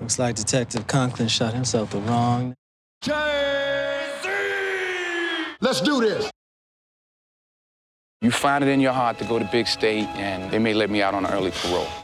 Looks like Detective Conklin shot himself the wrong. Jay-Z! Let's do this. You find it in your heart to go to big state, and they may let me out on an early parole.